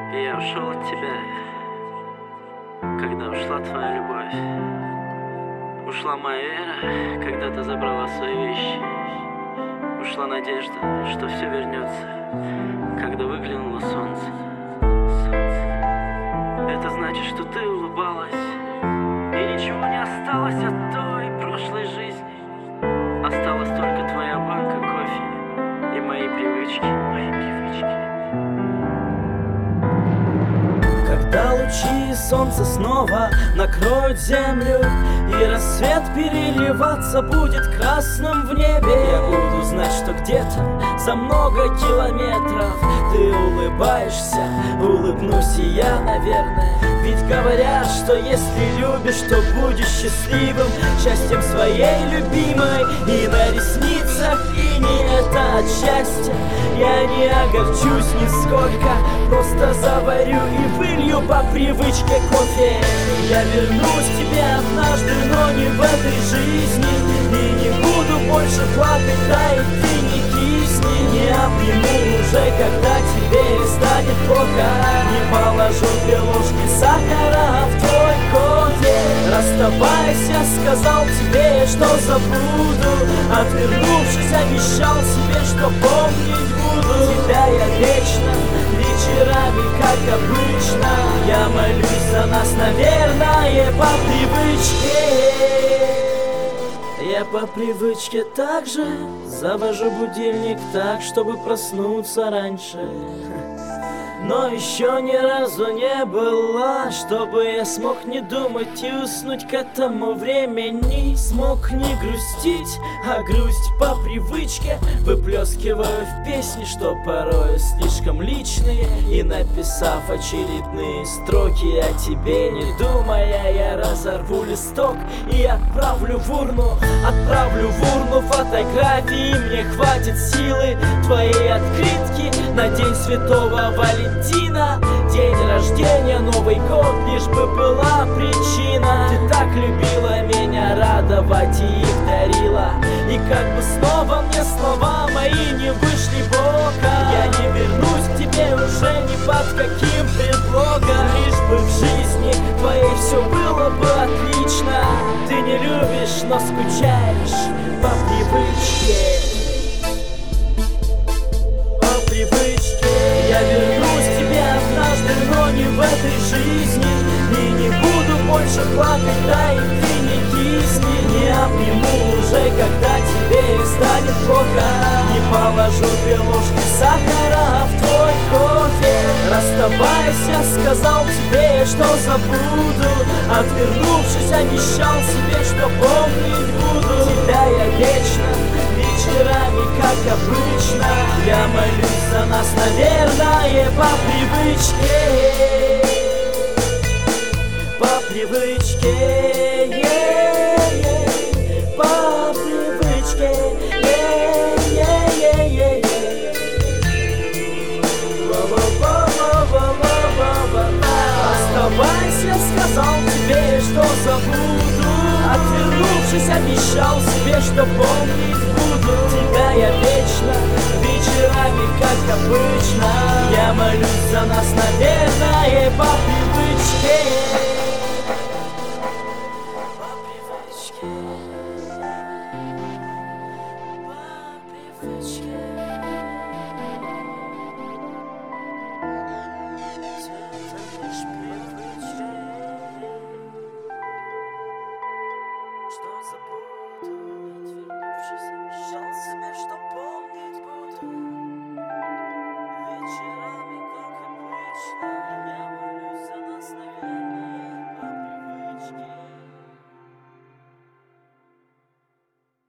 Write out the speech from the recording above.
И я ушел от тебя, когда ушла твоя любовь. Ушла моя вера, когда ты забрала свои вещи. Ушла надежда, что все вернется, когда выглянуло солнце. Это значит, что ты улыбалась, и ничего не осталось от той прошлой жизни. Осталась только твоя банка кофе и мои привычки, Когда лучи солнца снова накроют землю, и рассвет переливаться будет красным в небе, я буду знать, что где-то за много километров ты улыбаешься, улыбнусь и я, наверное. Ведь говорят, что если любишь, то будешь счастливым, счастьем своей любимой. И на ресницах и не это от счастья я не огорчусь нисколько, просто заварю и вылью по привычке кофе. Я вернусь к тебе однажды, но не в этой жизни, и не буду больше плакать, да и ты не кисни. Не обниму уже, когда тебе станет плохо, не положу 2 ложки сахара в твой кофе. Расставаясь, я сказал тебе, что забуду, отвернувшись, обещал себе, что помнить буду. Тебя я вечно, вечерами, как обычно, я молюсь за нас, наверное, по привычке. Я по привычке также завожу будильник так, чтобы проснуться раньше. Но еще ни разу не было, чтобы я смог не думать и уснуть к этому времени. Смог не грустить, а грусть по привычке выплескиваю в песни, что порой слишком личные. И написав очередные строки о тебе, не думая, я разорву листок и отправлю в урну. Отправлю в урну фотографии, мне хватит силы твоей открытки на День Святого Валентина, день рождения, Новый год, лишь бы была причина. Ты так любила меня радовать и их дарила, и как бы снова мне слова мои не вышли боком. Я не вернусь к тебе уже ни под каким предлогом, лишь бы в жизни твоей все было бы отлично. Ты не любишь, но скучаешь по привычке. По привычке я вернусь к тебе однажды, но не в этой жизни, и не буду больше плакать, да и ты не кисни. Не обниму уже, когда тебе станет плохо, не положу 2 ложки сахара в твой кофе. Расставаясь, я сказал тебе, что забуду, отвернувшись, обещал себе, что помнить буду. Тебя я вечно, вечерами, как обычно, я молюсь за нас, наверное, по привычке. По привычке, по привычке, Оставайся, я сказал тебе, что забуду, отвернувшись, обещал себе, что помнить буду. Тебя я вечно, вечерами, как обычно, я молюсь за нас, наверное, по привычке.